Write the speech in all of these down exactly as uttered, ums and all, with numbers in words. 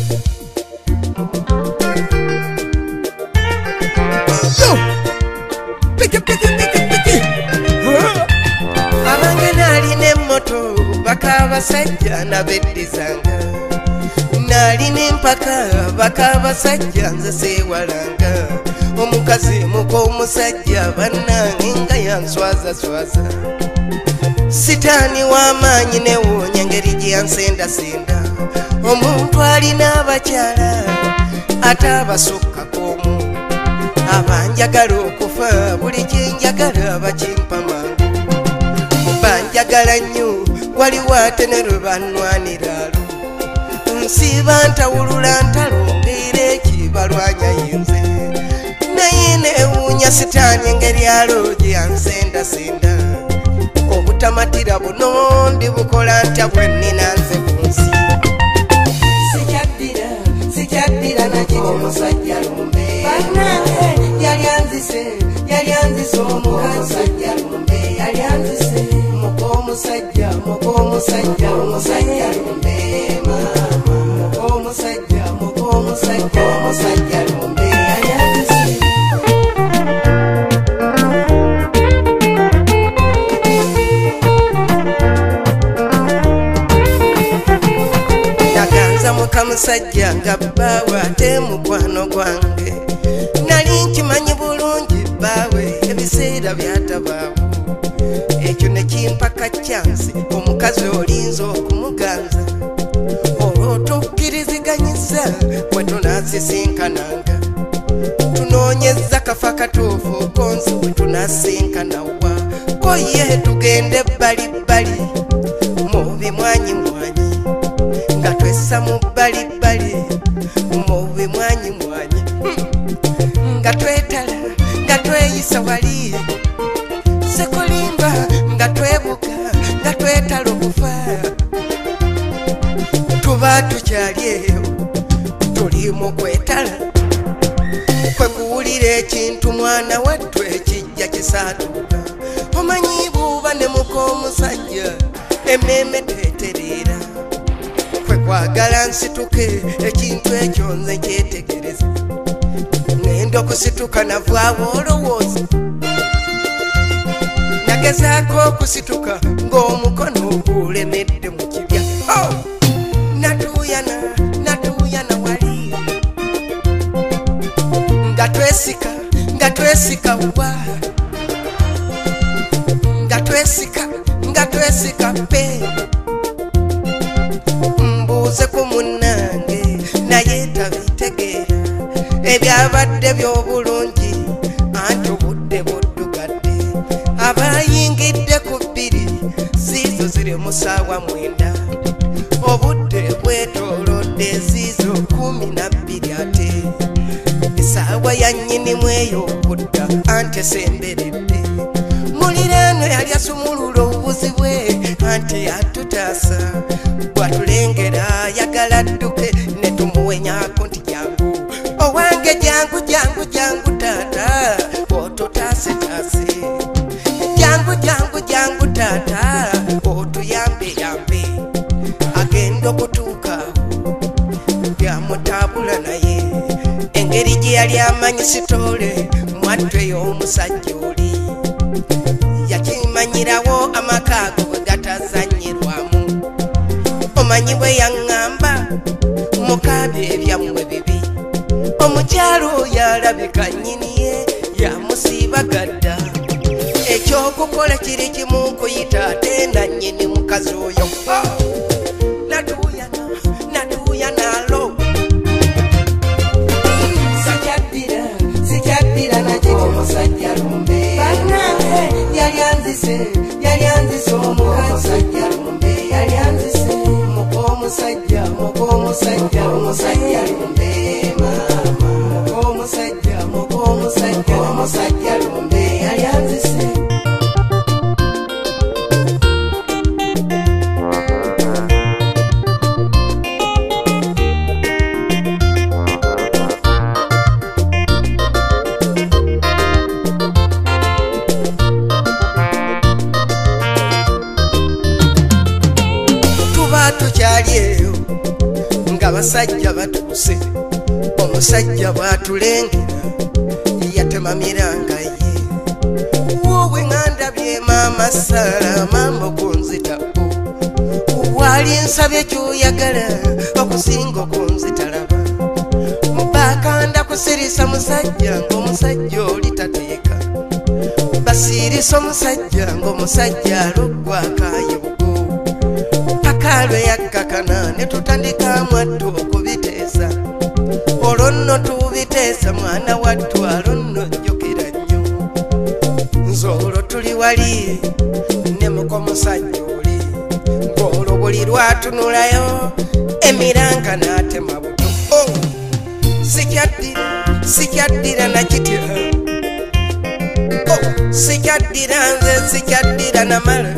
Bakabasajja nabeddizanga nali nempaka bakabasajja nze sewalanga omukazi muko omusajja bannange nga yanswaza swaza sitaani w'amaanyi newuunya engeri gye yansendasenda omuntu alina abakyala ate abasukkakoomu abanjagala okufa buli kyenjagala bakimpa mangu banjagala nnyo waliwo ate ne lwe bannwaniraalo nsiiba ntawulula ntalumbiira ekibalwanya yinze naye neewuunya sitaani engeri alo gye yansendasenda obutamatira buno ndibukola ntya bwe nnina nze ku nsi sikyaddira sikyaddira nakiri omusajja lumbe bannange yali anzise yali anzise omusajja lumbe yali anzise Musajja, moko musajja, musajja lumbe mama. Moko musajja, moko musajja, musajja lumbe ayazisi. Naganza muka musajja nga bbawe ate mukwano gwange. Nali nkimanyi bulungi bbawe ebiseera byatabaawo. Ekyo nekimpaka kyansi omukazi olinza okumuganza olwo tukkiriziganyisa bwe tunasisinkananga tunoonyeza kafa katuufu konsi bwe tunasinkanawa koye tugende bbalibbali mu bimwanyimwanyi nga twessa mu bbalibbali mu bimwanyimwanyi nga twetala nga tweyisa wali sekulimba nga twebuka nga twetala okufa tuba tukyali eyo tuli mu kwetala kwe kuwulira ekintu mwana wattu ekijja kisaatuka omanyi buuba ne muka omusajja emmeeme teetereera kwe kwagala nsituke ekintu ekyo nze kyetegereza ngenda okusituka navaawo olowooza nagezaako okusituka ng'omukono gulemedde mu kibya natuuyana natuuyana wali nga twesika nga twesika wa nga twesika nga twesika pe mbuuze ku munnange naye tabitegeera ebyabadde by'obulungi anti obudde buddugadde abayingidde ku bbiri ziizo ziri musaawa mwenda obudde bwetoolodde ziizo kumi na bbiri ate esaawa ya nnyinimu eyo okudda anti esemberedde muliraano yali asumulula obubuzi bwe anti yatutaasa bwatulengera ayagala dduke ne tumuwenyaako nti jangu owange jangu jangu jangu taata otutaasetaase jangu jangu jangu taata otuyambe yambe agenda okutuuka byamutabula naye engeri gye yali amanyi sitoole mwattu ey'omusajja oli yakimanyirawo amaka ago bwe gatazanyirwamu omanyi bwe yaŋŋamba mukaabi ebyammwe bibi omukyalo oyo alabika nnyini ye yamusiibagadda ekyokukola kiri kimu nkuyita ate nannyini mukazi oyo natuuyana natuuyana alo sikyaddira sikyaddira nakiri omusajja lumbe bannange yali anzise yali anzise omusajja lumbe yali anzise muko omusajja muko omusajja omusajja lumbe mama muko omusajja muko omusajja omusajja lumbe yali anzise tukyali eyo nga abasajja batuuse omusajja bw'atulengera yatema miranga ye wowe ngandabye maama Sara mambo kunzitako wali nsabye ky'oyagala okusinga okunzitalaba bakanda kusirisa musajja ng'omusajja oli tateeka basirisa omusajja ng'omusajja alugwakaaye bugo paka lwe yakkakana ne tutandika mwattu okubiteesa olwo nno tubiteesa mwana wattu alo nno jjukira nnyo nze olwo tuli wali ne muko musajja oli ng'olwo buli lwatunulayo emiranga n'atema buto oh! sikyaddira sikyaddira nakitya oh! sikyaddira nze sikyaddira namala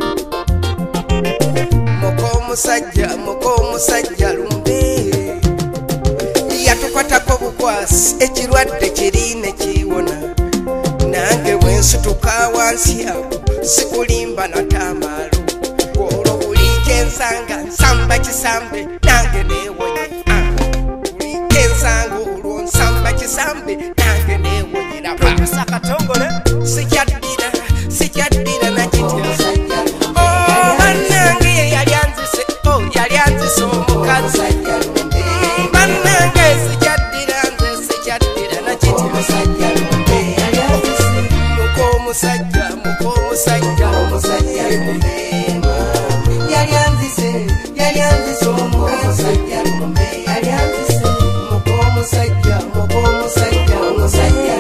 muko omusajja muko omusajja lumbe yatukwatako bukwasi ekirwadde kiri ne kiwona nange bwensituka wansi awo sikulimba natamaalo olwo buli kyensanga nsamba kisambe nange newonye buli kyensanga olwo nsamba kisambe nange newonyera pakasakatongole sikyaddira sikyaddira nakitya bannange yali anzise oh yali anzise omukazi bannange sikyaddira nze sikyaddira nakitya muko omusajja muko omusajja omusajja yali anzise yali anzise omukazi yali anzise muko omusajja muko omusajja omusajja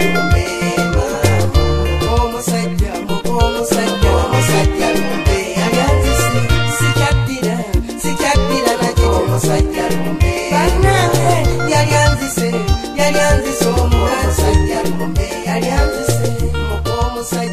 muko omusajja muko omusajja omusajja yali anzise sikyaddira sikyaddira nakitya omusajja bannange yali anzise yali anzise omukazi yali anzise muko omusajja